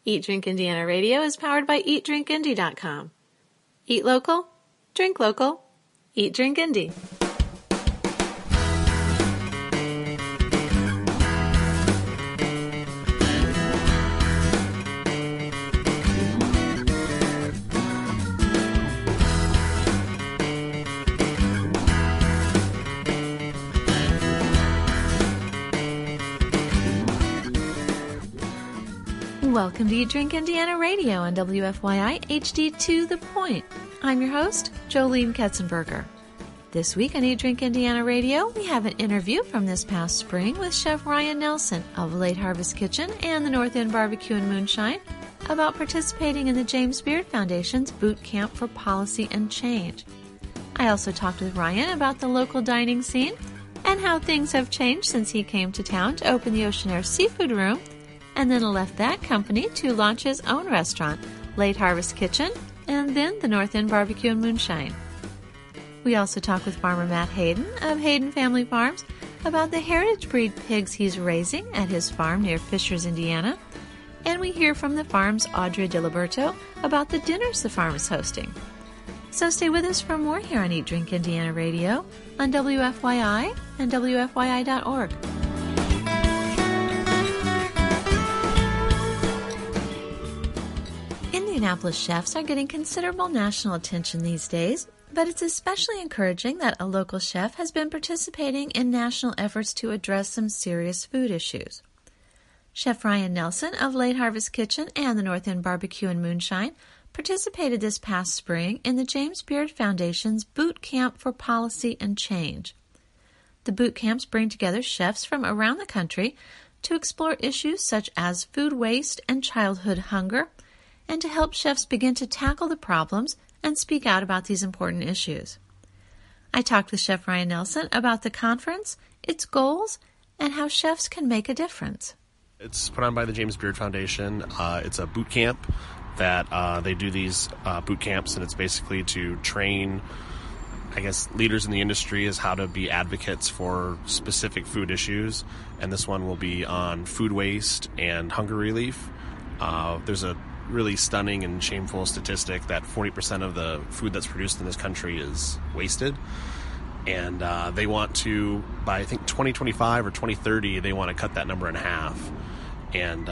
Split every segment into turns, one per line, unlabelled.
Eat Drink Indiana Radio is powered by EatDrinkIndy.com. Eat local, drink local, Eat Drink Indy. Welcome to Eat Drink Indiana Radio on WFYI HD to the Point. I'm your host, Jolene Ketzenberger. This week on Eat Drink Indiana Radio, we have an interview from this past spring with Chef Ryan Nelson of Late Harvest Kitchen and the North End Barbecue and Moonshine about participating in the James Beard Foundation's Boot Camp for Policy and Change. I also talked with Ryan about the local dining scene and how things have changed since he came to town to open the Oceanair Seafood Room, and then left that company to launch his own restaurant, Late Harvest Kitchen, and then the North End Barbecue and Moonshine. We also talk with farmer Matt Hayden of Hayden Family Farms about the heritage breed pigs he's raising at his farm near Fishers, Indiana. And we hear from the farm's Audrey DiLiberto about the dinners the farm is hosting. So stay with us for more here on Eat Drink Indiana Radio on WFYI and WFYI.org. Indianapolis chefs are getting considerable national attention these days, but it's especially encouraging that a local chef has been participating in national efforts to address some serious food issues. Chef Ryan Nelson of Late Harvest Kitchen and the North End Barbecue and Moonshine participated this past spring in the James Beard Foundation's Boot Camp for Policy and Change. The boot camps bring together chefs from around the country to explore issues such as food waste and childhood hunger, and to help chefs begin to tackle the problems and speak out about these important issues. I talked with Chef Ryan Nelson about the conference, its goals, and how chefs can make a difference.
It's put on by the James Beard Foundation. It's a boot camp that they do these boot camps, and it's basically to train, leaders in the industry as how to be advocates for specific food issues. And this one will be on food waste and hunger relief. There's a really stunning and shameful statistic that 40% of the food that's produced in this country is wasted. And they want to, by I think 2025 or 2030, they want to cut that number in half. And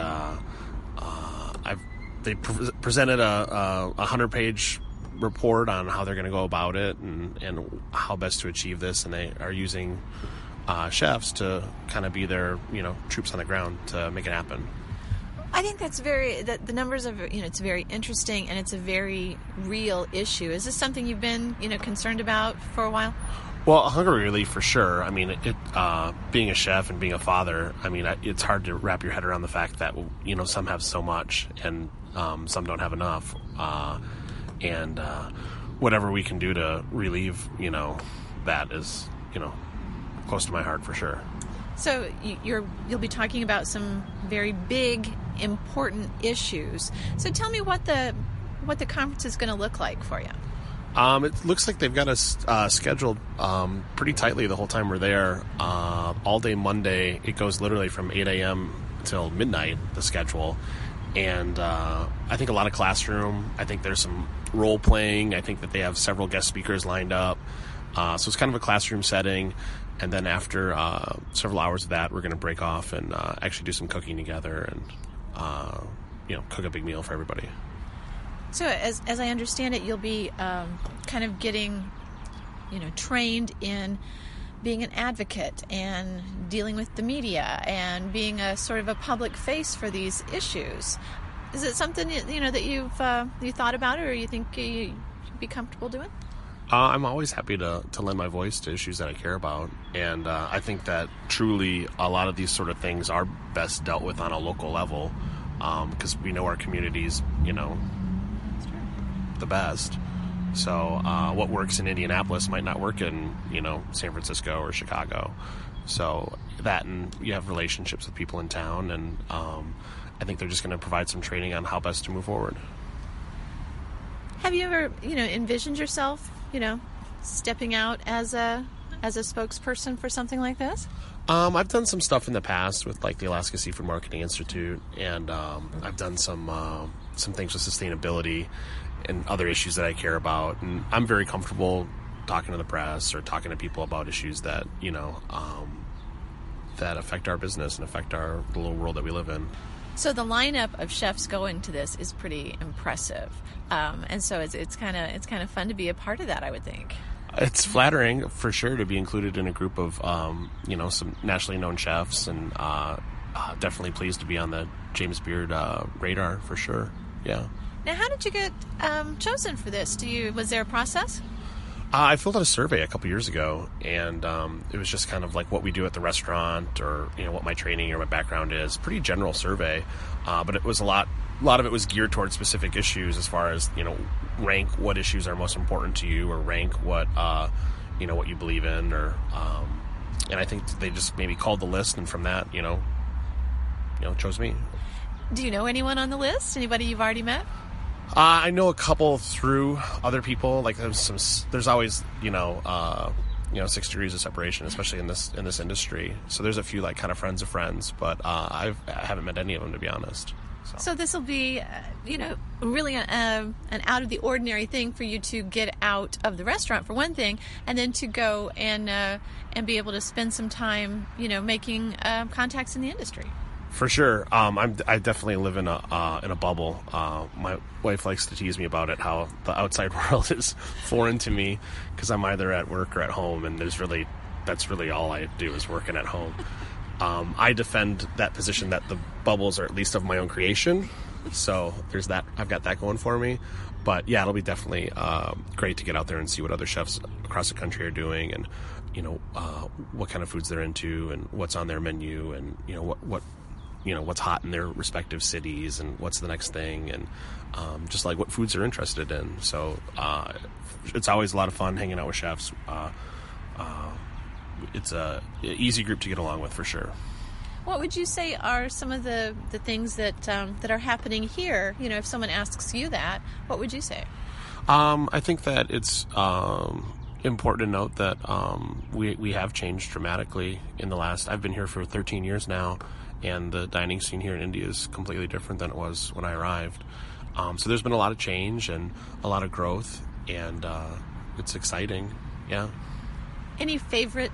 they presented a 100-page report on how they're going to go about it and how best to achieve this. And they are using chefs to kind of be their troops on the ground to make it happen.
I think the numbers are, it's very interesting, and it's a very real issue. Is this something you've been, concerned about for a while?
Well, hunger relief for sure. I mean, being a chef and being a father, it's hard to wrap your head around the fact that, some have so much and some don't have enough. And whatever we can do to relieve, that is, close to my heart for sure.
So you'll be talking about some very big, important issues. So tell me what the conference is going to look like for you.
It looks like they've got us scheduled pretty tightly the whole time we're there. All day Monday, it goes literally from 8 a.m. till midnight, the schedule. And I think a lot of classroom. I think there's some role playing. I think that they have several guest speakers lined up. So it's kind of a classroom setting. And then after several hours of that, we're going to break off and actually do some cooking together and, cook a big meal for everybody.
So as I understand it, you'll be kind of getting, trained in being an advocate and dealing with the media and being a sort of a public face for these issues. Is it something, that you thought about or you think you'd be comfortable doing?
I'm always happy to lend my voice to issues that I care about, and I think that truly a lot of these sort of things are best dealt with on a local level because we know our communities, the best. So what works in Indianapolis might not work in, San Francisco or Chicago. So that, and you have relationships with people in town, and I think they're just going to provide some training on how best to move forward.
Have you ever, envisioned yourself, stepping out as a as a spokesperson for something like this?
I've done some stuff in the past with like the Alaska Seafood Marketing Institute, and I've done some things with sustainability and other issues that I care about. And I'm very comfortable talking to the press or talking to people about issues that, that affect our business and affect the little world that we live in.
So the lineup of chefs going to this is pretty impressive, and so it's kind of fun to be a part of that, I would think.
It's flattering for sure to be included in a group of some nationally known chefs, and definitely pleased to be on the James Beard radar for sure. Yeah.
Now, how did you get chosen for this? Was there a process?
I filled out a survey a couple years ago, and it was just kind of like what we do at the restaurant, or what my training or my background is. Pretty general survey, but it was a lot of it was geared towards specific issues, as far as rank what issues are most important to you, or rank what what you believe in, or and I think they just maybe called the list, and from that chose me.
Do you know anyone on the list? Anybody you've already met?
I know a couple through other people. Like there's always 6 degrees of separation, especially in this industry. So there's a few like kind of friends of friends, but I haven't met any of them, to be honest.
So this will be really an out of the ordinary thing for you to get out of the restaurant, for one thing, and then to go and be able to spend some time making contacts in the industry.
For sure. I definitely live in a bubble. My wife likes to tease me about it, how the outside world is foreign to me, because I'm either at work or at home, and that's really all I do is working at home. I defend that position that the bubbles are at least of my own creation, so there's that. I've got that going for me. But yeah, it'll be definitely great to get out there and see what other chefs across the country are doing, and what kind of foods they're into, and what's on their menu, and what's hot in their respective cities, and what's the next thing, and just like what foods they're interested in. So it's always a lot of fun hanging out with chefs. It's an easy group to get along with, for sure.
What would you say are some of the things that are happening here? If someone asks you that, what would you say?
I think that it's important to note that we have changed dramatically in the last. I've been here for 13 years now, and the dining scene here in Indy is completely different than it was when I arrived. So there's been a lot of change and a lot of growth, and it's exciting. Yeah.
Any favorite,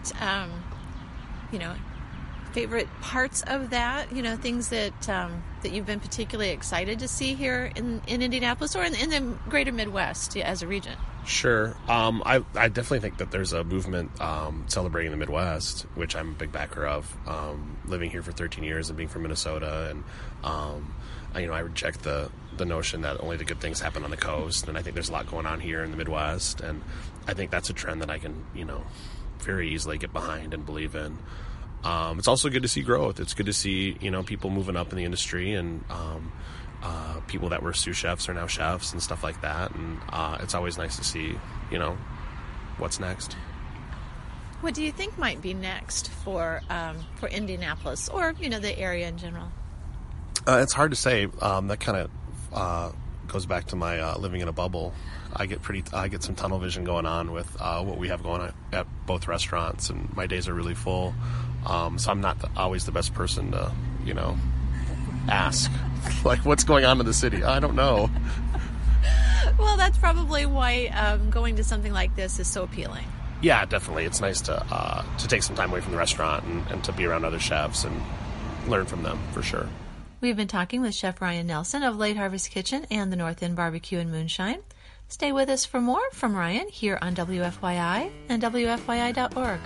favorite parts of that? Things that you've been particularly excited to see here in Indianapolis, or in the greater Midwest as a region? Sure.
I definitely think that there's a movement celebrating the Midwest, which I'm a big backer of. Living here for 13 years and being from Minnesota, and I reject the notion that only the good things happen on the coast, and I think there's a lot going on here in the Midwest, and I think that's a trend that I can very easily get behind and believe in. It's also good to see growth. It's good to see people moving up in the industry, and people that were sous chefs are now chefs and stuff like that, and it's always nice to see what's next.
What do you think might be next for Indianapolis, or the area in general?
It's hard to say. That kind of goes back to my living in a bubble. I get some tunnel vision going on with what we have going on at both restaurants, and my days are really full. So I'm not always the best person to ask like what's going on in the city. I don't know.
Well, that's probably why going to something like this is so appealing.
Yeah, definitely. It's nice to take some time away from the restaurant and to be around other chefs and learn from them, for sure.
We've been talking with Chef Ryan Nelson of Late Harvest Kitchen and the North End Barbecue and Moonshine. Stay with us for more from Ryan here on WFYI and WFYI.org.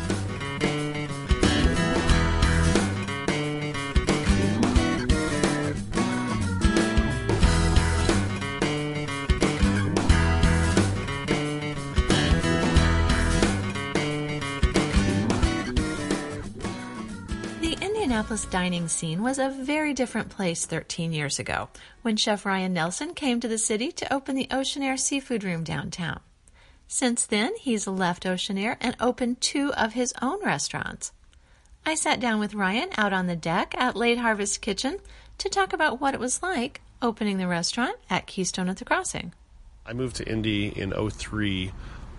The Indianapolis dining scene was a very different place 13 years ago when Chef Ryan Nelson came to the city to open the Oceanair Seafood Room downtown. Since then, he's left Oceanair and opened 2 of his own restaurants. I sat down with Ryan out on the deck at Late Harvest Kitchen to talk about what it was like opening the restaurant at Keystone at the Crossing.
I moved to Indy in 2003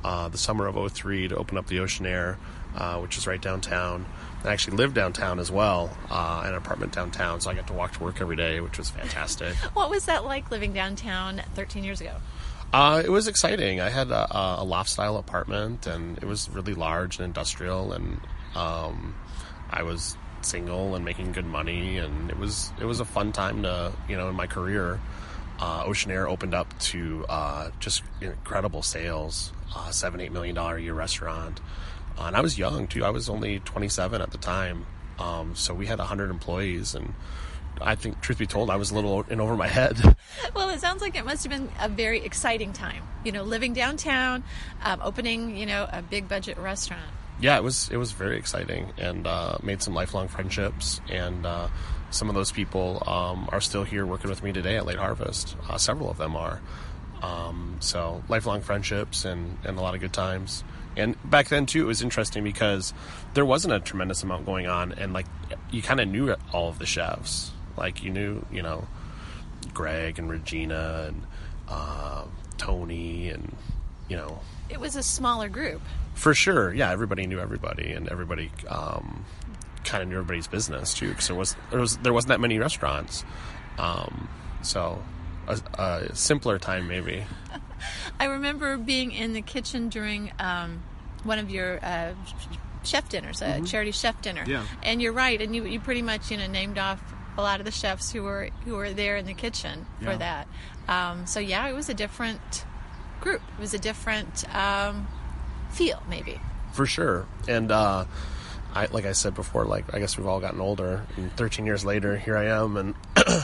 the summer of '03 to open up the Oceanaire, which is right downtown. I actually lived downtown as well, in an apartment downtown, so I got to walk to work every day, which was fantastic.
What was that like living downtown 13 years ago?
It was exciting. I had a loft-style apartment, and it was really large and industrial, and I was single and making good money, and it was a fun time to, in my career. Oceanaire opened up to just incredible sales, $7-8 million a year restaurant. And I was young, too. I was only 27 at the time. So we had 100 employees, and I think, truth be told, I was a little in over my head.
Well, it sounds like it must have been a very exciting time, living downtown, opening, a big budget restaurant.
Yeah, it was very exciting, and made some lifelong friendships, and some of those people are still here working with me today at Late Harvest. Several of them are. So lifelong friendships and a lot of good times. And back then, too, it was interesting because there wasn't a tremendous amount going on, and, you kind of knew all of the chefs. You knew, Greg and Regina and Tony and,
It was a smaller group.
For sure, yeah. Everybody knew everybody, and everybody kind of knew everybody's business too. Because there wasn't that many restaurants, so a simpler time maybe.
I remember being in the kitchen during one of your chef dinners, a charity chef dinner.
Yeah.
And you're right, and you pretty much named off a lot of the chefs who were there in the kitchen for that. So yeah, it was a different group. It was a different feel, maybe.
For sure. And like I said before, I guess we've all gotten older, and 13 years later, here I am, and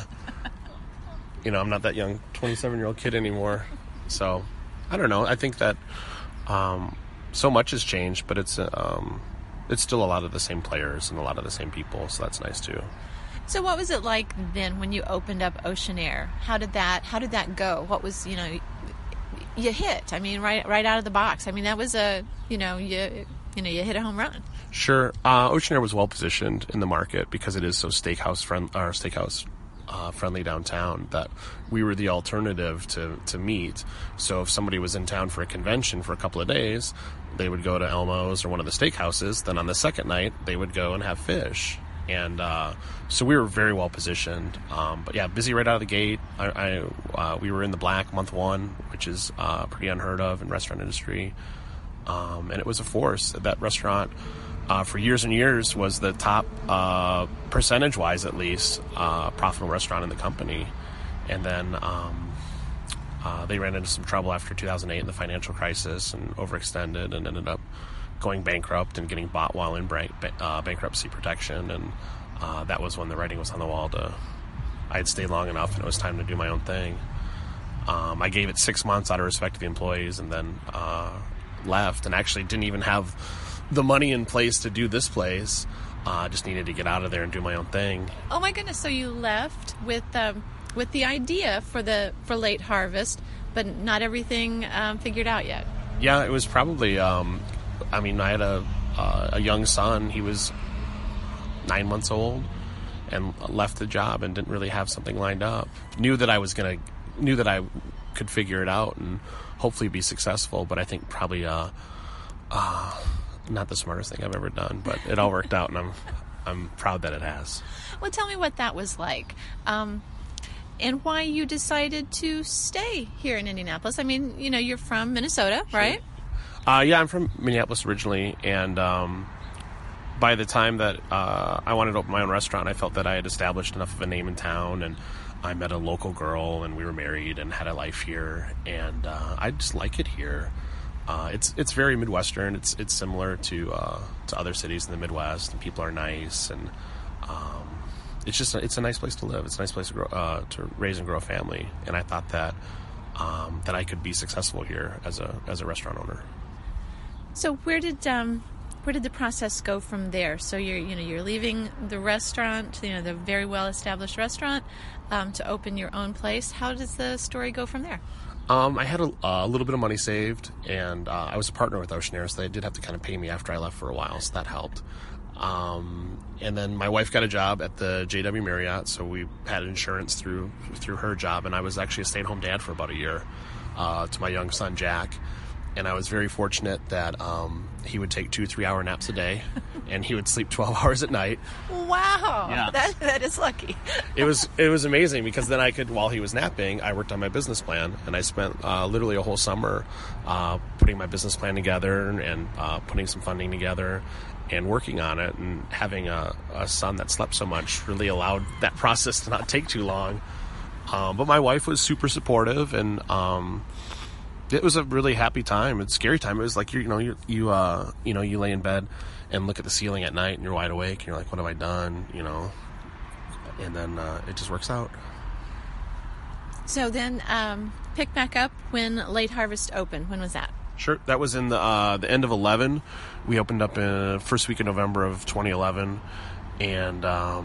I'm not that young 27-year-old kid anymore. So I don't know. I think that so much has changed, but it's still a lot of the same players and a lot of the same people, so that's nice too.
So what was it like then when you opened up Oceanaire? How did that go? What was, you hit, right out of the box. That was you hit a home run. Sure.
Oceanaire was well positioned in the market because it is so steakhouse friendly downtown, that we were the alternative to meat. So if somebody was in town for a convention for a couple of days, they would go to Elmo's or one of the steakhouses. Then on the second night, they would go and have fish. And so we were very well positioned. But yeah, busy right out of the gate. We were in the black month one, which is pretty unheard of in restaurant industry. And it was a force. That restaurant, for years and years, was the top, percentage-wise at least, profitable restaurant in the company. And then they ran into some trouble after 2008 in the financial crisis and overextended and ended up going bankrupt and getting bought while in bankruptcy protection. And that was when the writing was on the wall. I had stayed long enough, and it was time to do my own thing. I gave it 6 months out of respect to the employees, and then left, and actually didn't even have the money in place to do this place. Just needed to get out of there and do my own thing.
Oh my goodness! So you left with the idea for Late Harvest, but not everything figured out yet.
Yeah, it was probably. I had a young son. He was 9 months old, and left the job and didn't really have something lined up. Knew that I could figure it out and hopefully be successful, but I think probably not the smartest thing I've ever done, but it all worked out, and I'm proud that it has.
Well, tell me what that was like, and why you decided to stay here in Indianapolis. You're from Minnesota, right?
Yeah, I'm from Minneapolis originally, and by the time that I wanted to open my own restaurant, I felt that I had established enough of a name in town, and I met a local girl, and we were married and had a life here, and I just like it here. It's very Midwestern. It's similar to other cities in the Midwest, and people are nice, and it's a nice place to live. It's a nice place to grow, to raise and grow a family, and I thought that I could be successful here as a restaurant owner.
So where did the process go from there? So you're leaving the restaurant, the very well established restaurant, to open your own place. How does the story go from there?
I had a little bit of money saved, and I was a partner with Oceanaire, so they did have to kind of pay me after I left for a while, so that helped. And then my wife got a job at the JW Marriott, so we had insurance through her job, and I was actually a stay-at-home dad for about a year to my young son, Jack. and I was very fortunate that he would take 2-3 hour naps a day, and he would sleep 12 hours at night.
Wow,
yeah.
that is lucky.
It was amazing, because then I could, while he was napping, I worked on my business plan, and I spent literally a whole summer putting my business plan together and putting some funding together and working on it. And having a son that slept so much really allowed that process to not take too long. But my wife was super supportive, and it was a really happy time. It's a scary time. It was like you lay in bed and look at the ceiling at night, and you're wide awake, and you're like, what have I done? And then it just works out.
So then pick back up when Late Harvest opened. When was that?
Sure. That was in the end of 2011. We opened up in first week of November of 2011, and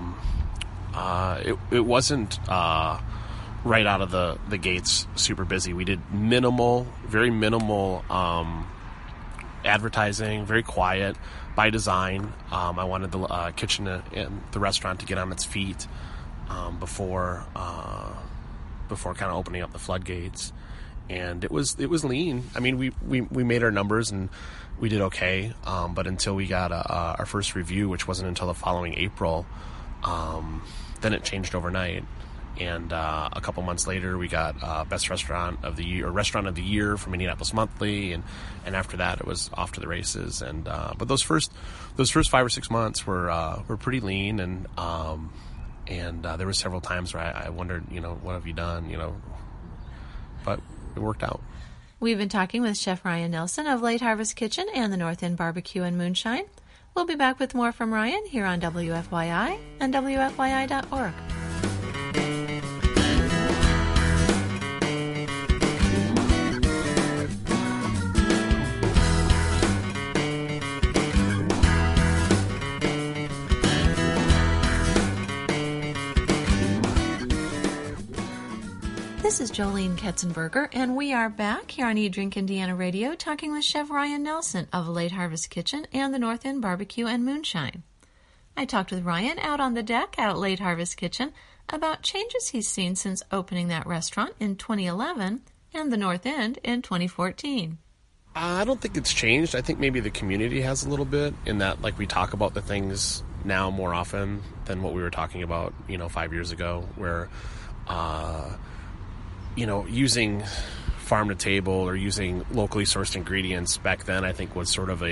it wasn't right out of the gates super busy. We did very minimal advertising, very quiet by design. I wanted the kitchen and the restaurant to get on its feet before kind of opening up the floodgates. And it was lean. I mean, we made our numbers and we did okay. But until we got our first review, which wasn't until the following April, then it changed overnight. And a couple months later, we got Best Restaurant of the Year, or Restaurant of the Year from Indianapolis Monthly, and after that, it was off to the races. And but those first 5 or 6 months were pretty lean, and there were several times where I wondered, what have you done, but it worked out.
We've been talking with Chef Ryan Nelson of Late Harvest Kitchen and the North End Barbecue and Moonshine. We'll be back with more from Ryan here on WFYI and WFYI.org. This is Jolene Ketzenberger, and we are back here on Eat Drink Indiana Radio talking with Chef Ryan Nelson of Late Harvest Kitchen and the North End Barbecue and Moonshine. I talked with Ryan out on the deck at Late Harvest Kitchen about changes he's seen since opening that restaurant in 2011 and the North End in 2014.
I don't think it's changed. I think maybe the community has a little bit, in that we talk about the things now more often than what we were talking about 5 years ago, where using farm to table or using locally sourced ingredients back then, I think was sort of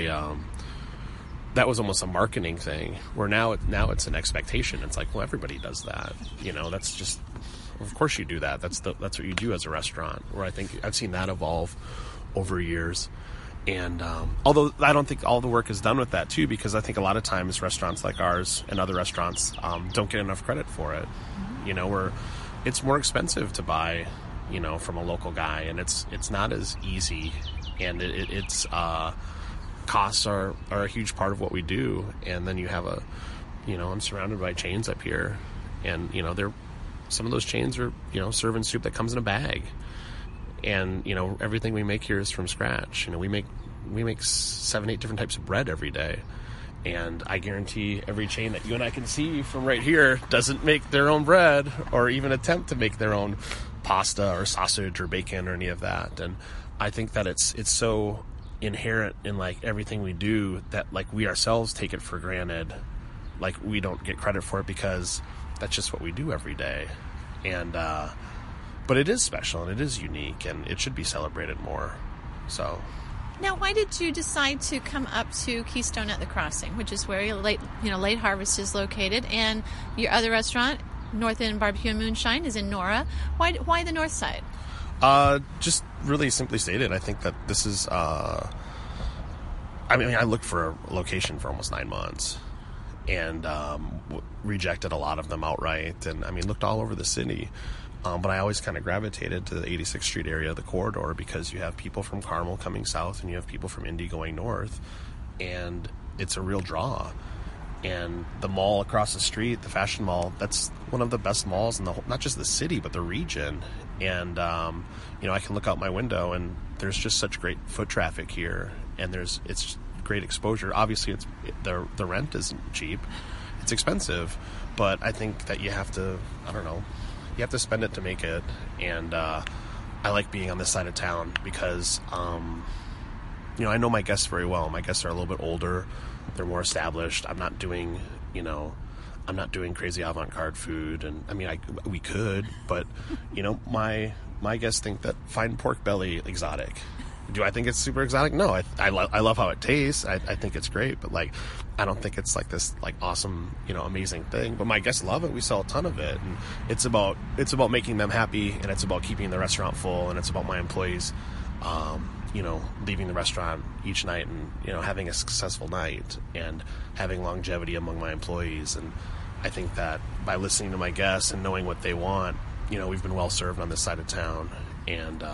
that was almost a marketing thing, where now it's an expectation. It's like, well, everybody does that. That's just, of course you do that. That's what you do as a restaurant, where I think I've seen that evolve over years. And although I don't think all the work is done with that too, because I think a lot of times restaurants like ours and other restaurants don't get enough credit for it. Where it's more expensive to buy from a local guy, and it's not as easy, and it's costs are a huge part of what we do. And then you have I'm surrounded by chains up here, and some of those chains are serving soup that comes in a bag, and everything we make here is from scratch. We make 7-8 different types of bread every day. And I guarantee every chain that you and I can see from right here doesn't make their own bread, or even attempt to make their own pasta or sausage or bacon or any of that. And I think that it's so inherent in everything we do that we ourselves take it for granted. We don't get credit for it because that's just what we do every day. And but it is special and it is unique, and it should be celebrated more. So.
Now, why did you decide to come up to Keystone at the Crossing, which is where Late Harvest is located, and your other restaurant, North End Barbecue and Moonshine, is in Nora? Why the north side?
Just really simply stated, I think that this is. I looked for a location for almost 9 months, and rejected a lot of them outright, and looked all over the city. But I always kind of gravitated to the 86th Street area, the corridor, because you have people from Carmel coming south and you have people from Indy going north, and it's a real draw. And the mall across the street, the Fashion Mall, that's one of the best malls in the whole, not just the city, but the region. And, I can look out my window and there's just such great foot traffic here, and it's great exposure. Obviously, the rent isn't cheap. It's expensive, but I think that you have to spend it to make it. And I like being on this side of town because I know my guests very well. My guests are a little bit older. They're more established. I'm not doing crazy avant-garde food. And I mean, we could, but my guests think that fine pork belly exotic. Do I think it's super exotic? No, I love how it tastes. I think it's great, but like, I don't think it's like this like awesome, amazing thing. But my guests love it. We sell a ton of it, and it's about making them happy, and it's about keeping the restaurant full, and it's about my employees, leaving the restaurant each night and having a successful night and having longevity among my employees. And I think that by listening to my guests and knowing what they want, we've been well served on this side of town, and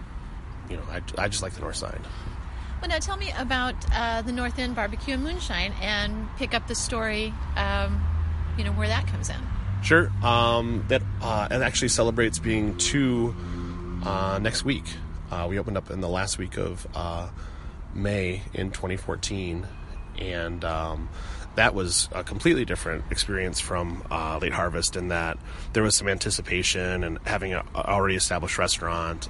I just like the north side.
Well, now tell me about the North End Barbecue and Moonshine, and pick up the story, where that comes in.
Sure. It actually celebrates being 2 next week. We opened up in the last week of May in 2014, and that was a completely different experience from Late Harvest, in that there was some anticipation and having an already established restaurant.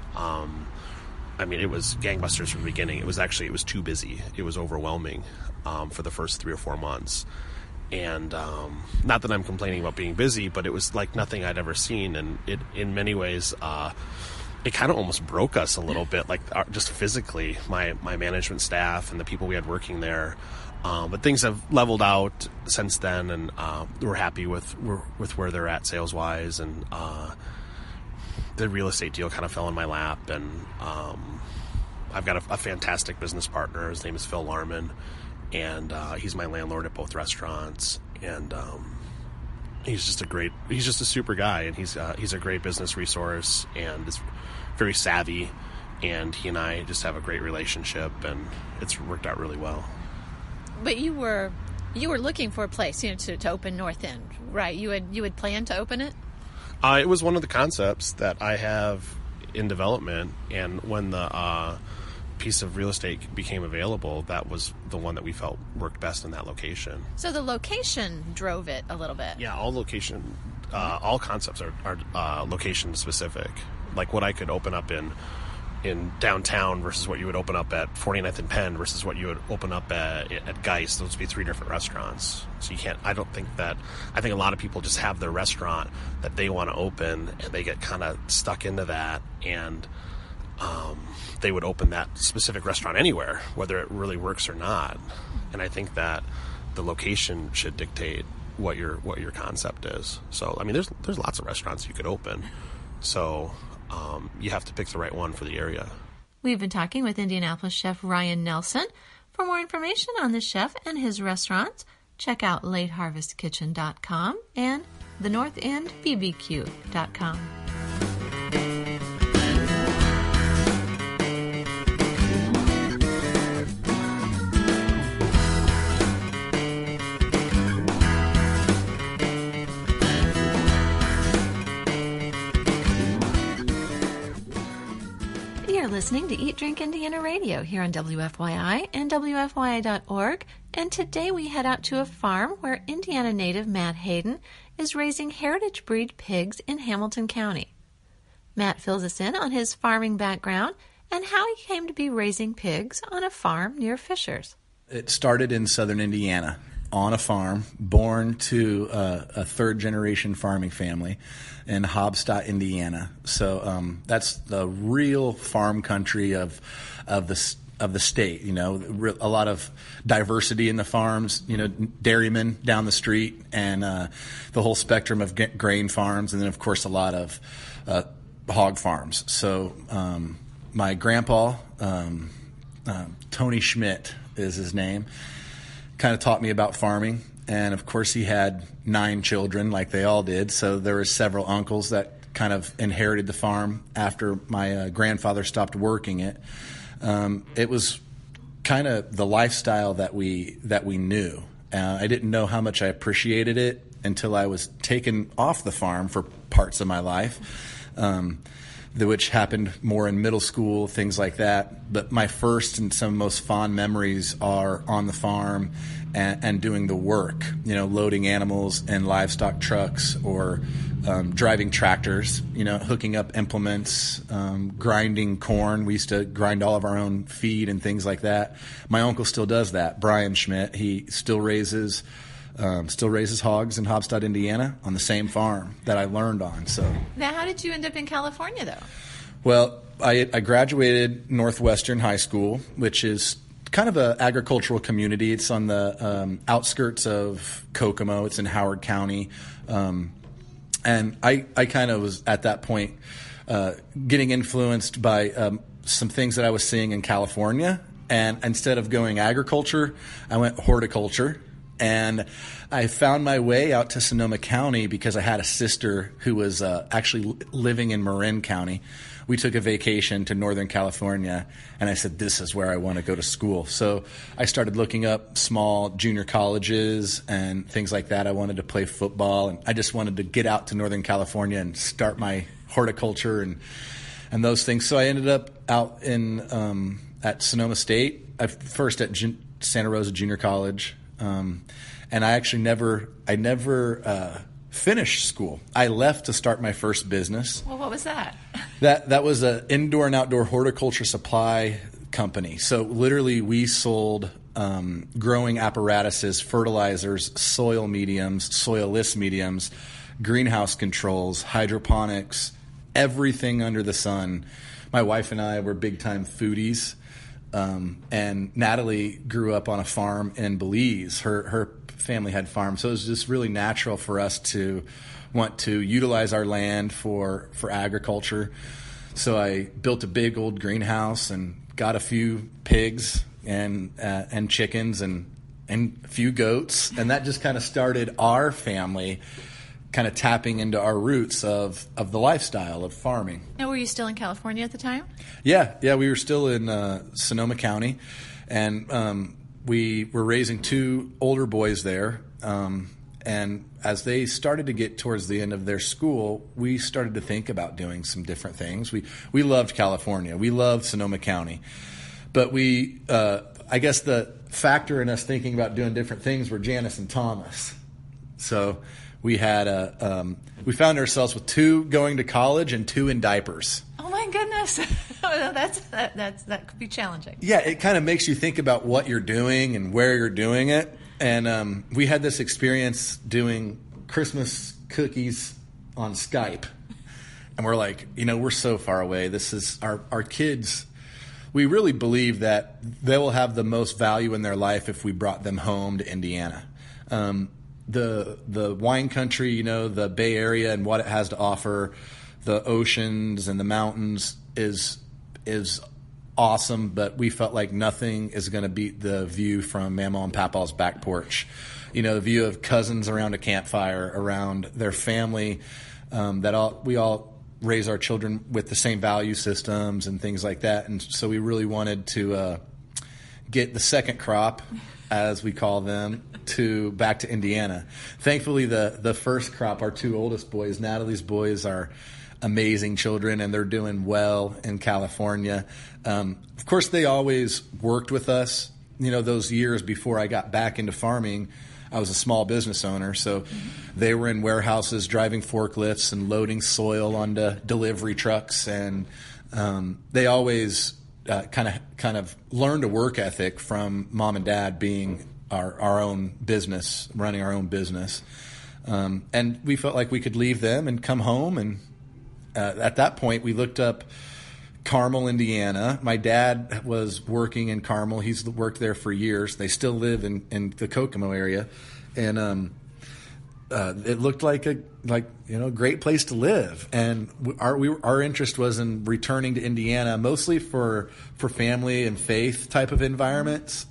It was gangbusters from the beginning. It was too busy. It was overwhelming for the first 3 or 4 months. And not that I'm complaining about being busy, but it was like nothing I'd ever seen. And it, in many ways, it kind of almost broke us a little bit, like just physically, my management staff and the people we had working there. But things have leveled out since then, and we're happy with where they're at sales-wise. And the real estate deal kind of fell in my lap, and I've got a fantastic business partner. His name is Phil Larman, and he's my landlord at both restaurants. And he's just a super guy, and he's a great business resource, and is very savvy. And he and I just have a great relationship, and it's worked out really well.
But you were looking for a place, to open North End, right? You had planned to open it?
It was one of the concepts that I have in development, and when the piece of real estate became available, that was the one that we felt worked best in that location.
So the location drove it a little bit.
Yeah, all concepts are location specific. Like what I could open up in downtown versus what you would open up at 49th and Penn versus what you would open up at Geist. Those would be 3 different restaurants. So you can't, I think a lot of people just have their restaurant that they want to open, and they get kind of stuck into that, and they would open that specific restaurant anywhere, whether it really works or not. And I think that the location should dictate what your concept is. So, there's lots of restaurants you could open. So, you have to pick the right one for the area.
We've been talking with Indianapolis chef Ryan Nelson. For more information on the chef and his restaurants, check out lateharvestkitchen.com and thenorthendbbq.com. Listening to Eat Drink Indiana Radio here on WFYI and WFYI.org, and today we head out to a farm where Indiana native Matt Hayden is raising heritage breed pigs in Hamilton County. Matt fills us in on his farming background and how he came to be raising pigs on a farm near Fishers.
It started in southern Indiana on a farm, born to a third-generation farming family in Hobstadt, Indiana. So that's the real farm country of the state. A lot of diversity in the farms. Dairymen down the street, and the whole spectrum of grain farms, and then of course a lot of hog farms. So my grandpa, Tony Schmidt is his name, kind of taught me about farming. And of course he had 9 children like they all did. So there were several uncles that kind of inherited the farm after my grandfather stopped working it. It was kind of the lifestyle that we knew. I didn't know how much I appreciated it until I was taken off the farm for parts of my life, which happened more in middle school, things like that. But my first and some most fond memories are on the farm and doing the work, loading animals in livestock trucks or driving tractors, hooking up implements, grinding corn. We used to grind all of our own feed and things like that. My uncle still does that, Brian Schmidt. He still raises hogs in Hobstadt, Indiana, on the same farm that I learned on. So
now, how did you end up in California, though?
Well, I graduated Northwestern High School, which is kind of an agricultural community. It's on the outskirts of Kokomo. It's in Howard County. And I kind of was at that point getting influenced by some things that I was seeing in California. And instead of going agriculture, I went horticulture. And I found my way out to Sonoma County because I had a sister who was actually living in Marin County. We took a vacation to Northern California, and I said, this is where I want to go to school. So I started looking up small junior colleges and things like that. I wanted to play football, and I just wanted to get out to Northern California and start my horticulture and those things. So I ended up out in at Sonoma State, first at Santa Rosa Junior College, and I actually never finished school. I left to start my first business.
Well, what was that?
That was an indoor and outdoor horticulture supply company. So literally we sold growing apparatuses, fertilizers, soil mediums, soil-less mediums, greenhouse controls, hydroponics, everything under the sun. My wife and I were big-time foodies. And Natalie grew up on a farm in Belize. Her family had farms, so it was just really natural for us to want to utilize our land for agriculture. So I built a big old greenhouse and got a few pigs and chickens and a few goats, and that just kind of started our family kind of tapping into our roots of the lifestyle of farming.
Now, were you still in California at the time?
Yeah, we were still in Sonoma County, and we were raising two older boys there. And as they started to get towards the end of their school, we started to think about doing some different things. We loved California. We loved Sonoma County. But I guess the factor in us thinking about doing different things were Janice and Thomas. So we had we found ourselves with two going to college and two in diapers.
Oh my goodness, that could be challenging.
Yeah, it kind of makes you think about what you're doing and where you're doing it. And we had this experience doing Christmas cookies on Skype, and we're like, we're so far away. This is our kids. We really believe that they will have the most value in their life if we brought them home to Indiana. The wine country, the Bay Area and what it has to offer, the oceans and the mountains is awesome, but we felt like nothing is going to beat the view from Mamaw and Papaw's back porch. The view of cousins around a campfire, around their family, we all raise our children with the same value systems and things like that. And so we really wanted to get the second crop, as we call them, back to Indiana. Thankfully, the first crop, our two oldest boys, Natalie's boys, are amazing children, and they're doing well in California. Of course, they always worked with us. Those years before I got back into farming, I was a small business owner, so they were in warehouses driving forklifts and loading soil onto delivery trucks, and they always kind of learned a work ethic from mom and dad being our own business, running our own business. And we felt like we could leave them and come home. And at that point, we looked up Carmel, Indiana. My dad was working in Carmel. He's worked there for years. They still live in the Kokomo area. And it looked like a great place to live. And our interest was in returning to Indiana, mostly for family and faith type of environments.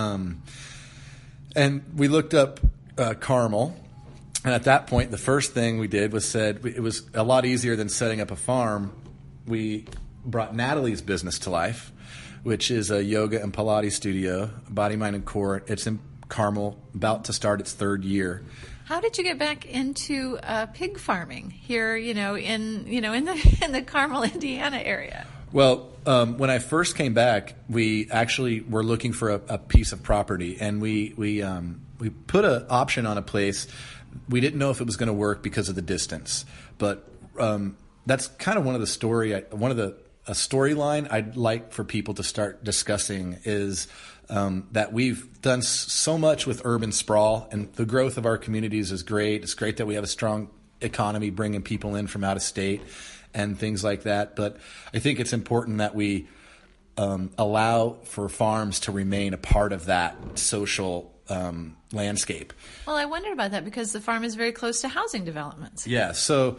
And we looked up Carmel, and at that point, the first thing we did was said it was a lot easier than setting up a farm. We brought Natalie's business to life, which is a yoga and Pilates studio, Body, Mind, and Core. It's in Carmel, about to start its third year.
How did you get back into pig farming here? In the Carmel, Indiana area.
Well, when I first came back, we actually were looking for a piece of property, and we put an option on a place we didn't know if it was going to work because of the distance. But that's kind of a storyline I'd like for people to start discussing is that we've done so much with urban sprawl, and the growth of our communities is great. It's great that we have a strong economy bringing people in from out of state and things like that. But I think it's important that we allow for farms to remain a part of that social landscape.
Well, I wondered about that because the farm is very close to housing developments.
Yeah, so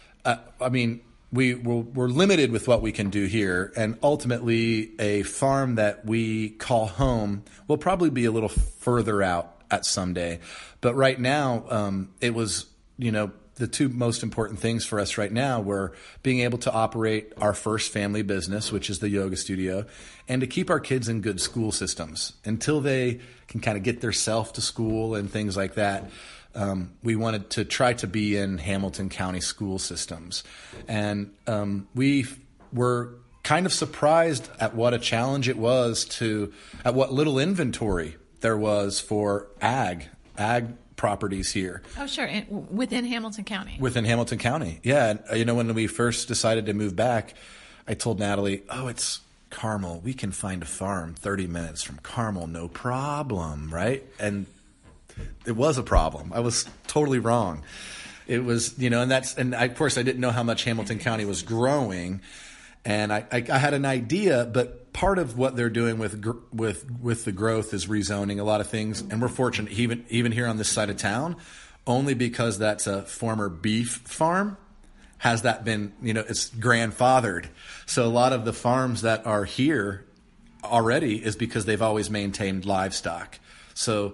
we're limited with what we can do here, and ultimately a farm that we call home will probably be a little further out at someday. But right now, it was, the two most important things for us right now were being able to operate our first family business, which is the yoga studio, and to keep our kids in good school systems until they can kind of get their self to school and things like that. We wanted to try to be in Hamilton County school systems. And we were kind of surprised at what a challenge it was at what little inventory there was for ag properties here.
Oh, sure. Within Hamilton County.
Within Hamilton County, yeah. And, when we first decided to move back, I told Natalie, it's Carmel. We can find a farm 30 minutes from Carmel, no problem, right? And it was a problem. I was totally wrong. It was, of course I didn't know how much Hamilton County was growing, and I had an idea, but part of what they're doing with the growth is rezoning a lot of things, and we're fortunate even here on this side of town, only because that's a former beef farm. Has that been, it's grandfathered. So a lot of the farms that are here already is because they've always maintained livestock. So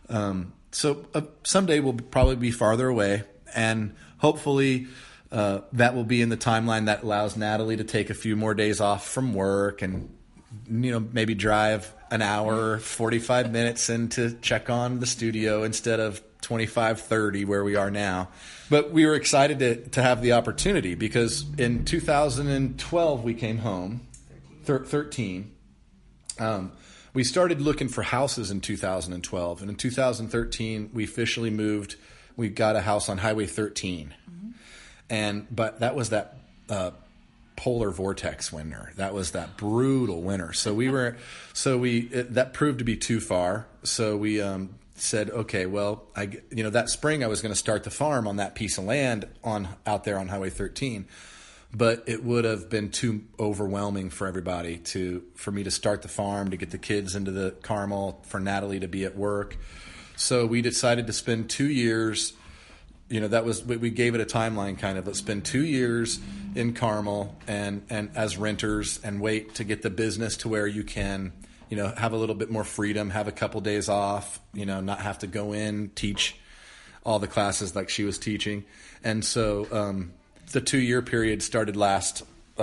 someday we'll probably be farther away, and hopefully that will be in the timeline that allows Natalie to take a few more days off from work and, maybe drive an hour, 45 minutes in to check on the studio instead of 25, 30 where we are now. But we were excited to have the opportunity because in 2012 we came home, 13. We started looking for houses in 2012, and in 2013 we officially moved. We got a house on Highway 13, but that was that polar vortex winter. That was that brutal winter. So that proved to be too far. So we said, okay, well, that spring I was going to start the farm on that piece of land out there on Highway 13. But it would have been too overwhelming for everybody for me to start the farm, to get the kids into the Carmel, for Natalie to be at work. So we decided to spend 2 years. We gave it a timeline kind of. Let's spend 2 years in Carmel and as renters and wait to get the business to where you can, have a little bit more freedom, have a couple days off, not have to go in, teach all the classes like she was teaching. And so, the 2-year period started last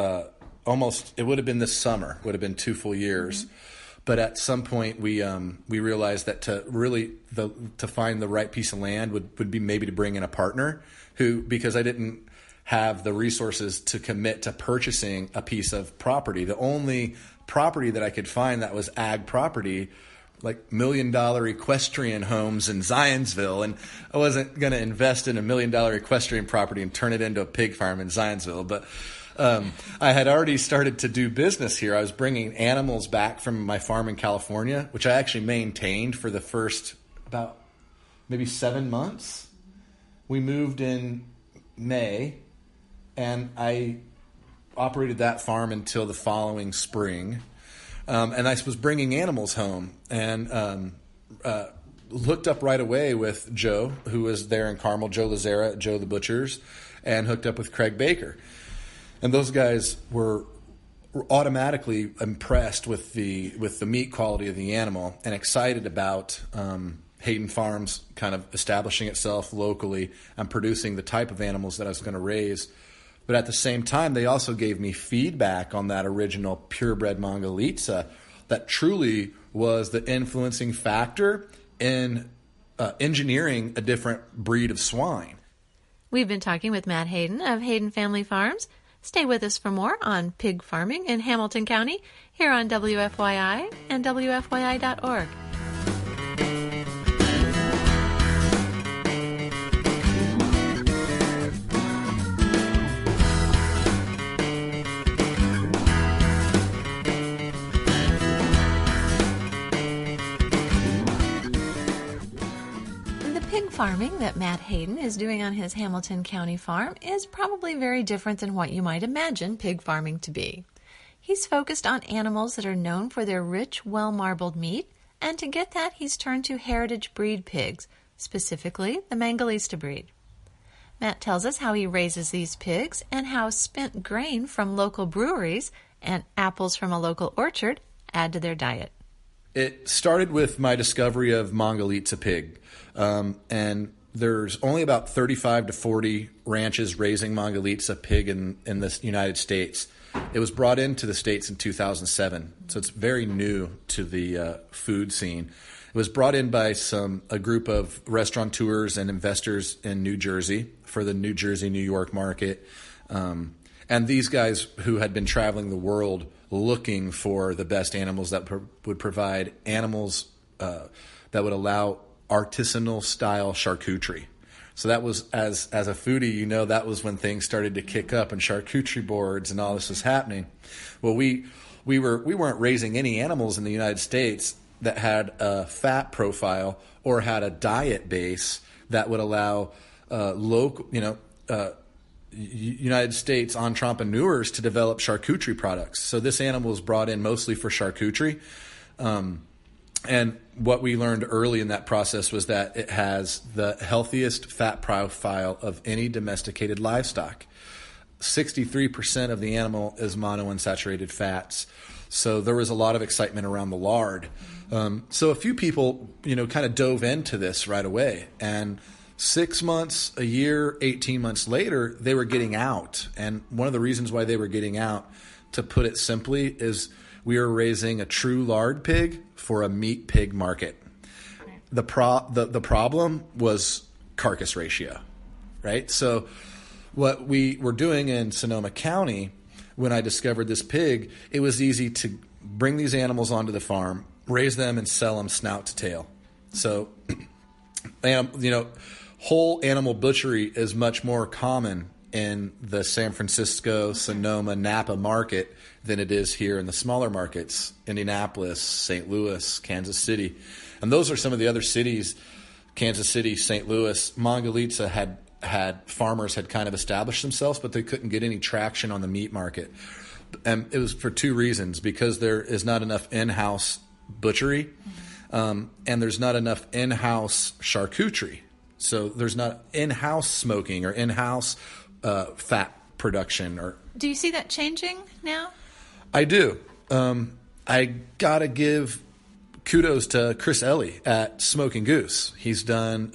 it would have been this summer, would have been 2 full years. Mm-hmm. But at some point we realized that to find the right piece of land would be maybe to bring in a partner because I didn't have the resources to commit to purchasing a piece of property. The only property that I could find that was ag property, like $1 million equestrian homes in Zionsville, and I wasn't going to invest in $1 million equestrian property and turn it into a pig farm in Zionsville. But I had already started to do business here. I was bringing animals back from my farm in California, which I actually maintained for the first about maybe 7 months. We moved in May, and I operated that farm until the following spring. And I was bringing animals home and hooked up right away with Joe, who was there in Carmel, Joe Lazera at Joe the Butchers, and hooked up with Craig Baker. And those guys were automatically impressed with the meat quality of the animal and excited about Hayden Farms kind of establishing itself locally and producing the type of animals that I was going to raise. But at the same time, they also gave me feedback on that original purebred Mongolica that truly was the influencing factor in engineering a different breed of swine.
We've been talking with Matt Hayden of Hayden Family Farms. Stay with us for more on pig farming in Hamilton County here on WFYI and WFYI.org. farming that Matt Hayden is doing on his Hamilton County farm is probably very different than what you might imagine pig farming to be. He's focused on animals that are known for their rich, well-marbled meat, and to get that, he's turned to heritage breed pigs, specifically the Mangalitsa breed. Matt tells us how he raises these pigs and how spent grain from local breweries and apples from a local orchard add to their diet.
It started with my discovery of Mangalitsa pig, and there's only about 35 to 40 ranches raising Mangalitsa pig in the United States. It was brought into the States in 2007, so it's very new to the food scene. It was brought in by a group of restaurateurs and investors in New Jersey for the New Jersey, New York market. And these guys who had been traveling the world looking for the best animals that would provide animals that would allow artisanal style charcuterie. So that was, as a foodie, that was when things started to kick up and charcuterie boards and all this was happening. Well, we weren't raising any animals in the United States that had a fat profile or had a diet base that would allow local, United States entrepreneurs to develop charcuterie products. So this animal was brought in mostly for charcuterie. And what we learned early in that process was that it has the healthiest fat profile of any domesticated livestock. 63% of the animal is monounsaturated fats. So there was a lot of excitement around the lard. So a few people, kind of dove into this right away. And 6 months, a year, 18 months later, they were getting out. And one of the reasons why they were getting out, to put it simply, is we were raising a true lard pig for a meat pig market. The problem was carcass ratio, right? So what we were doing in Sonoma County, when I discovered this pig, it was easy to bring these animals onto the farm, raise them, and sell them snout to tail. So, whole animal butchery is much more common in the San Francisco, Sonoma, Napa market than it is here in the smaller markets, Indianapolis, St. Louis, Kansas City. And those are some of the other cities, Kansas City, St. Louis. Mangalitsa farmers had kind of established themselves, but they couldn't get any traction on the meat market. And it was for two reasons: because there is not enough in-house butchery, and there's not enough in-house charcuterie. So there's not in-house smoking or in-house fat production.
Do you see that changing now?
I do. I gotta give kudos to Chris Ellie at Smoking Goose. He's done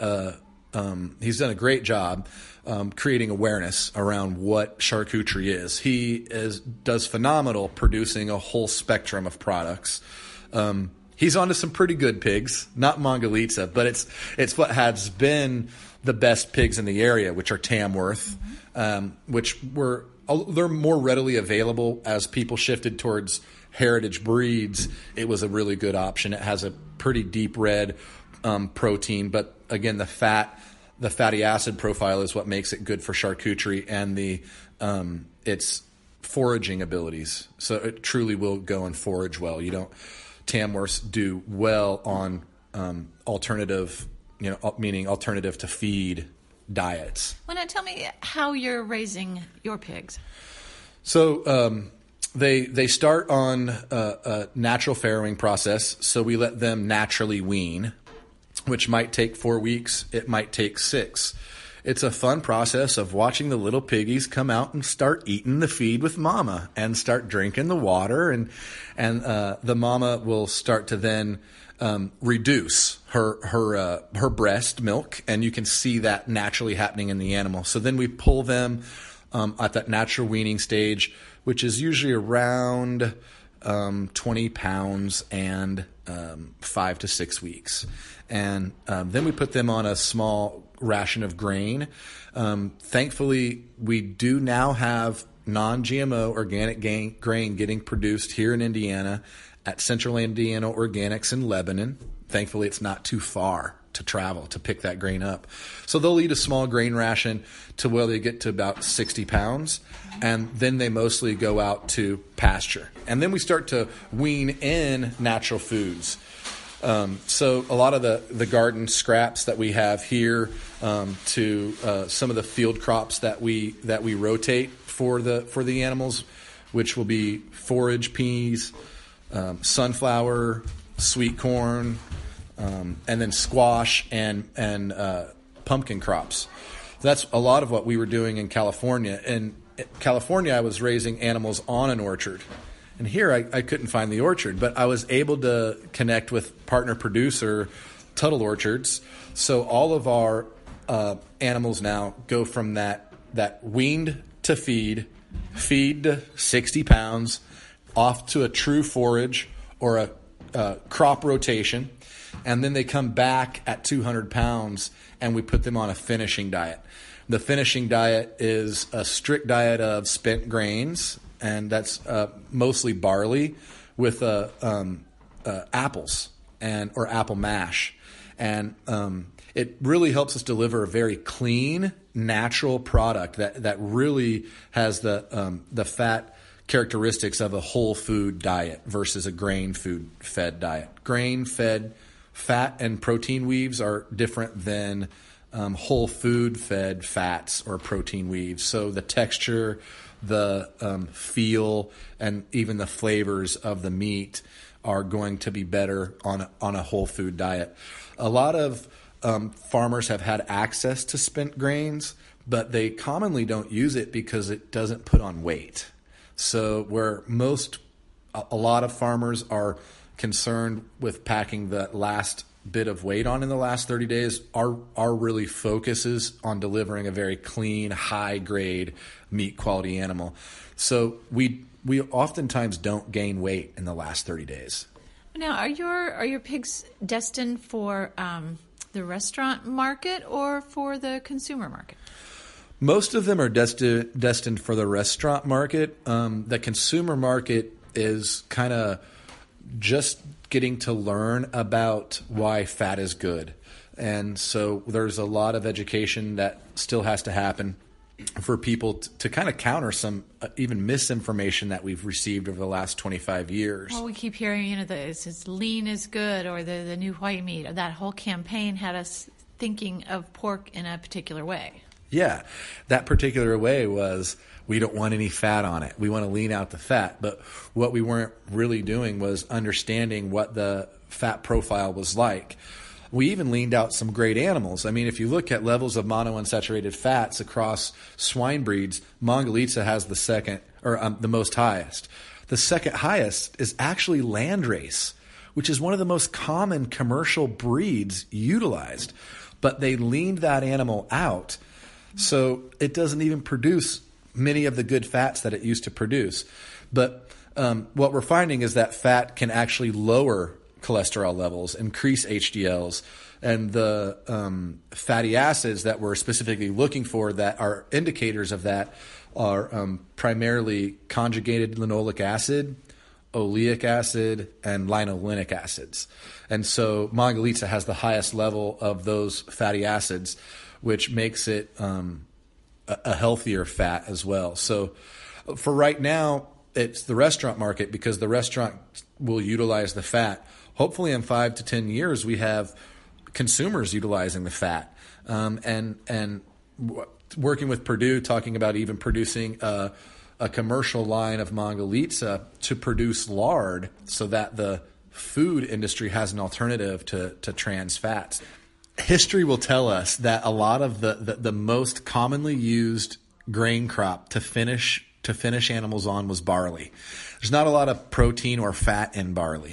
a great job creating awareness around what charcuterie is. He does phenomenal producing a whole spectrum of products. He's onto some pretty good pigs, not Mangalitsa, but it's what has been the best pigs in the area, which are Tamworth, they're more readily available as people shifted towards heritage breeds. It was a really good option. It has a pretty deep red protein, but again, the fatty acid profile is what makes it good for charcuterie, and its foraging abilities. So it truly will go and forage well. Tamworths do well on alternative, meaning alternative to feed diets.
Well, now tell me how you're raising your pigs.
So they start on a natural farrowing process. So we let them naturally wean, which might take 4 weeks. It might take 6. It's a fun process of watching the little piggies come out and start eating the feed with mama and start drinking the water, and the mama will start to then reduce her breast milk, and you can see that naturally happening in the animal. So then we pull them at that natural weaning stage, which is usually around 20 pounds and 5 to 6 weeks. And then we put them on a small ration of grain. Thankfully, we do now have non-GMO organic grain getting produced here in Indiana at Central Indiana Organics in Lebanon. Thankfully, it's not too far to travel to pick that grain up. So they'll eat a small grain ration to where they get to about 60 pounds, and then they mostly go out to pasture. And then we start to wean in natural foods. So a lot of the garden scraps that we have here, to some of the field crops that we rotate for the animals, which will be forage peas, sunflower, sweet corn, and then squash and pumpkin crops. That's a lot of what we were doing in California. In California, I was raising animals on an orchard. And here, I couldn't find the orchard, but I was able to connect with partner producer Tuttle Orchards. So all of our animals now go from that weaned to feed to 60 pounds, off to a true forage or a crop rotation, and then they come back at 200 pounds, and we put them on a finishing diet. The finishing diet is a strict diet of spent grains, and that's mostly barley with apples or apple mash. And it really helps us deliver a very clean, natural product that really has the fat characteristics of a whole food diet versus a grain food fed diet. Grain fed fat and protein weaves are different than whole food fed fats or protein weaves. So the texture, the feel, and even the flavors of the meat are going to be better on a whole food diet. A lot of farmers have had access to spent grains, but they commonly don't use it because it doesn't put on weight. So where a lot of farmers are concerned with packing the last bit of weight on in the last 30 days, our really focuses on delivering a very clean, high grade meat quality animal. So we oftentimes don't gain weight in the last 30 days.
Now, are your pigs destined for the restaurant market or for the consumer market?
Most of them are destined for the restaurant market. The consumer market is kind of just getting to learn about why fat is good. And so there's a lot of education that still has to happen for people to kind of counter some even misinformation that we've received over the last 25 years.
Well, we keep hearing, it's lean is good, or the new white meat. That whole campaign had us thinking of pork in a particular way.
Yeah, that particular way was we don't want any fat on it. We want to lean out the fat. But what we weren't really doing was understanding what the fat profile was like. We even leaned out some great animals. I mean, if you look at levels of monounsaturated fats across swine breeds, Mongolica has the second, or the most highest. The second highest is actually Landrace, which is one of the most common commercial breeds utilized. But they leaned that animal out, so it doesn't even produce many of the good fats that it used to produce. But what we're finding is that fat can actually lower cholesterol levels, increase HDLs, and the fatty acids that we're specifically looking for that are indicators of that are primarily conjugated linoleic acid, oleic acid, and linolenic acids. And so Mongolica has the highest level of those fatty acids, which makes it a healthier fat as well. So for right now, it's the restaurant market because the restaurant will utilize the fat. Hopefully in 5 to 10 years, we have consumers utilizing the fat. And working with Purdue, talking about even producing a commercial line of Mongolica to produce lard so that the food industry has an alternative to trans fats. History will tell us that a lot of the most commonly used grain crop to finish animals on was barley. There's not a lot of protein or fat in barley.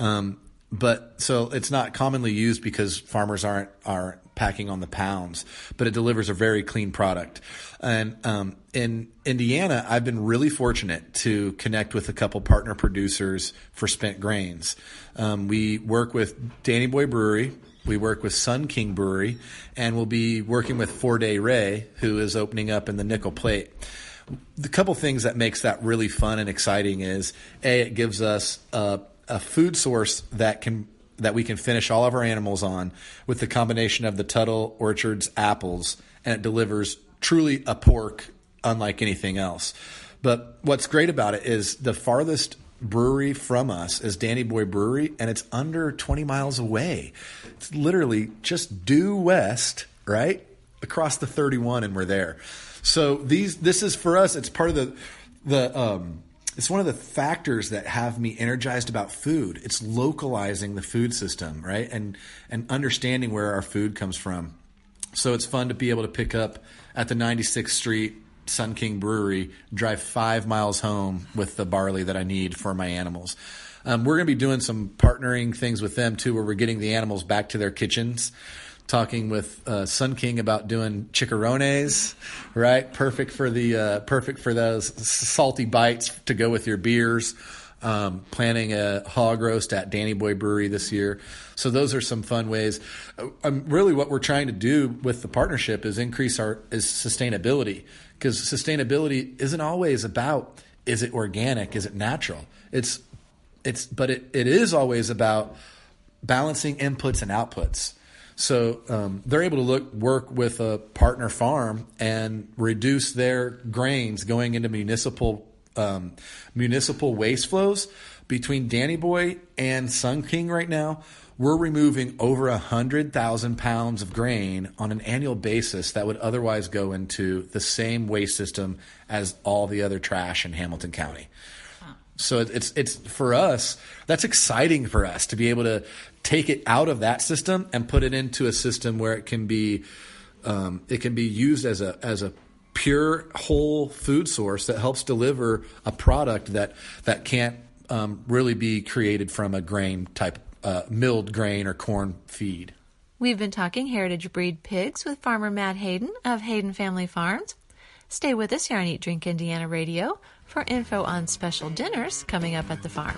But so it's not commonly used because farmers aren't packing on the pounds, but it delivers a very clean product. And in Indiana, I've been really fortunate to connect with a couple partner producers for spent grains. We work with Danny Boy Brewery. We work with Sun King Brewery, and we'll be working with 4 Day Ray, who is opening up in the Nickel Plate. The couple things that makes that really fun and exciting is, A, it gives us a food source that we can finish all of our animals on with the combination of the Tuttle Orchards apples, and it delivers truly a pork unlike anything else. But what's great about it is the farthest brewery from us is Danny Boy Brewery, and it's under 20 miles away. It's literally just due west, right? Across the 31, and we're there. So this is for us, it's part of it's one of the factors that have me energized about food. It's localizing the food system, right? And understanding where our food comes from. So it's fun to be able to pick up at the 96th Street Sun King Brewery, drive 5 miles home with the barley that I need for my animals. We're going to be doing some partnering things with them too, where we're getting the animals back to their kitchens. Talking with Sun King about doing chicharrones, right? Perfect for those salty bites to go with your beers. Planning a hog roast at Danny Boy Brewery this year. So those are some fun ways. Really, what we're trying to do with the partnership is increase is sustainability, because sustainability isn't always about, is it organic, is it natural? But it is always about balancing inputs and outputs. So they're able to work with a partner farm and reduce their grains going into municipal waste flows. Between Danny Boy and Sun King right now, we're removing over 100,000 pounds of grain on an annual basis that would otherwise go into the same waste system as all the other trash in Hamilton County. So it's for us, that's exciting for us to be able to take it out of that system and put it into a system where it can be used as a pure whole food source that helps deliver a product that can't really be created from a grain type, milled grain or corn feed.
We've been talking heritage breed pigs with farmer Matt Hayden of Hayden Family Farms. Stay with us here on Eat Drink Indiana Radio for info on special dinners coming up at the farm.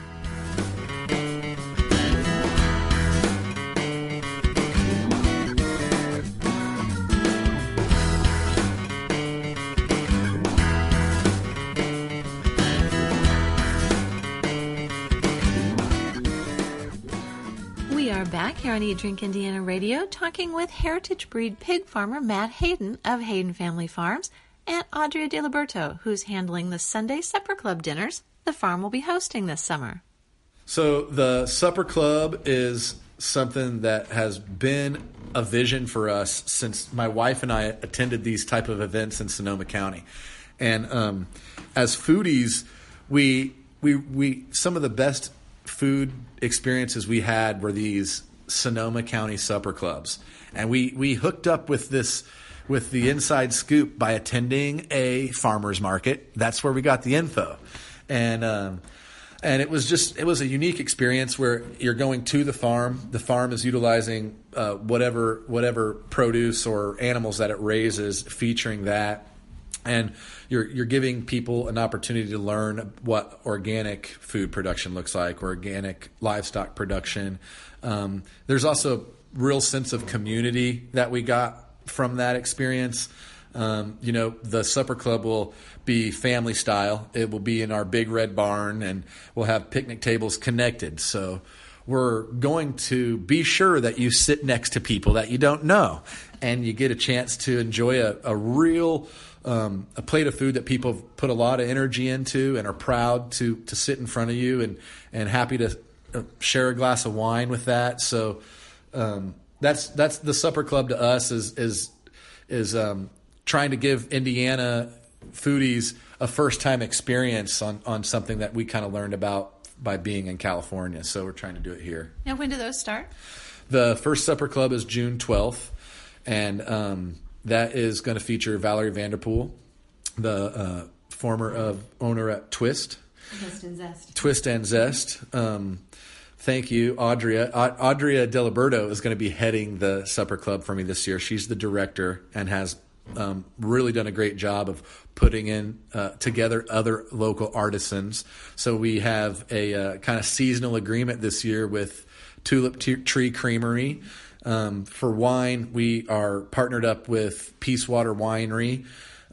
We are back here on Eat Drink Indiana Radio talking with heritage breed pig farmer Matt Hayden of Hayden Family Farms and Audrey DeLiberto, who's handling the Sunday Supper Club dinners the farm will be hosting this summer.
So the Supper Club is something that has been a vision for us since my wife and I attended these type of events in Sonoma County. And as foodies, we some of the best food experiences we had were these Sonoma County Supper Clubs. And we hooked up with the inside scoop by attending a farmer's market. That's where we got the info. And it was a unique experience where you're going to the farm. The farm is utilizing whatever produce or animals that it raises, featuring that. And you're giving people an opportunity to learn what organic food production looks like, organic livestock production. There's also real sense of community that we got from that experience. The Supper Club will be family style. It will be in our big red barn, and we'll have picnic tables connected. So we're going to be sure that you sit next to people that you don't know, and you get a chance to enjoy a real a plate of food that people put a lot of energy into and are proud to sit in front of you and happy to share a glass of wine with that. So that's the Supper Club to us is trying to give Indiana foodies a first-time experience on something that we kind of learned about by being in California. So we're trying to do it here.
Now, when do those start?
The first Supper Club is June 12th, and that is going to feature Valerie Vanderpool, the former owner at Twist. Twist and Zest. Thank you, Audrey. Audrey DeLiberto is going to be heading the Supper Club for me this year. She's the director and has really done a great job of putting in together other local artisans. So we have a kind of seasonal agreement this year with Tulip Tree Creamery. For wine, we are partnered up with Peace Water Winery.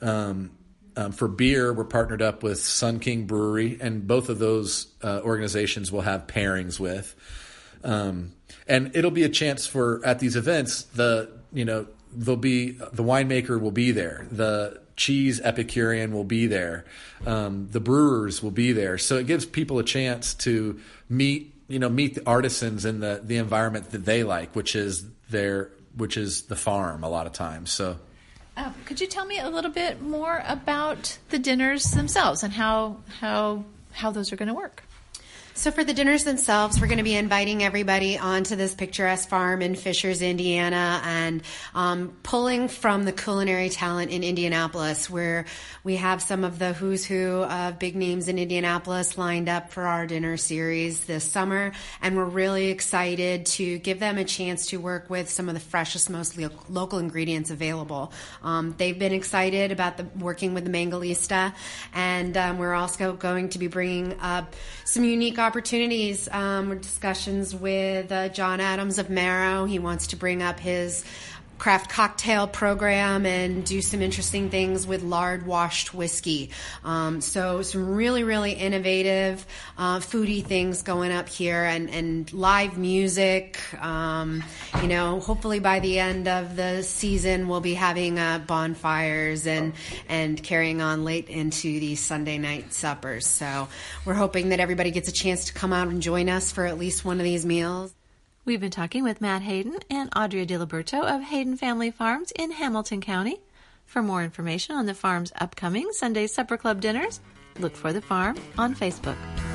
For beer, we're partnered up with Sun King Brewery, and both of those organizations will have pairings with. And it'll be a chance for, at these events, the winemaker will be there. The cheese Epicurean will be there. The brewers will be there. So it gives people a chance to meet the artisans in the environment that they like, which is the farm a lot of times. So.
Could you tell me a little bit more about the dinners themselves and how those are going to work?
So for the dinners themselves, we're going to be inviting everybody onto this picturesque farm in Fishers, Indiana, and pulling from the culinary talent in Indianapolis, where we have some of the who's who of big names in Indianapolis lined up for our dinner series this summer. And we're really excited to give them a chance to work with some of the freshest, most local ingredients available. They've been excited about working with the Mangalista, and we're also going to be bringing up some unique opportunities, discussions with John Adams of Marrow. He wants to bring up his craft cocktail program and do some interesting things with lard washed whiskey. So some really, really innovative foodie things going up here, and live music. Hopefully by the end of the season we'll be having bonfires and carrying on late into these Sunday night suppers. So we're hoping that everybody gets a chance to come out and join us for at least one of these meals.
We've been talking with Matt Hayden and Audrey DiLiberto of Hayden Family Farms in Hamilton County. For more information on the farm's upcoming Sunday Supper Club dinners, look for the farm on Facebook.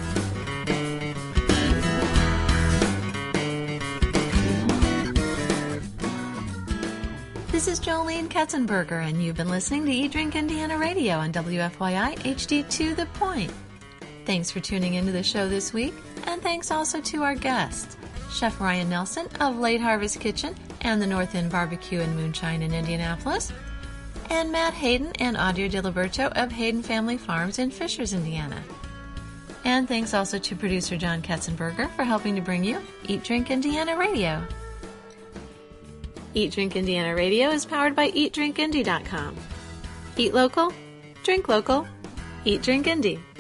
This is Jolene Katzenberger, and you've been listening to Eat Drink Indiana Radio on WFYI HD to the Point. Thanks for tuning into the show this week, and thanks also to our guests, Chef Ryan Nelson of Late Harvest Kitchen and the North End Barbecue and Moonshine in Indianapolis, and Matt Hayden and Audrey DiLiberto of Hayden Family Farms in Fishers, Indiana. And thanks also to producer John Katzenberger for helping to bring you Eat Drink Indiana Radio. Eat Drink Indiana Radio is powered by EatDrinkIndy.com. Eat local, drink local, Eat Drink Indy.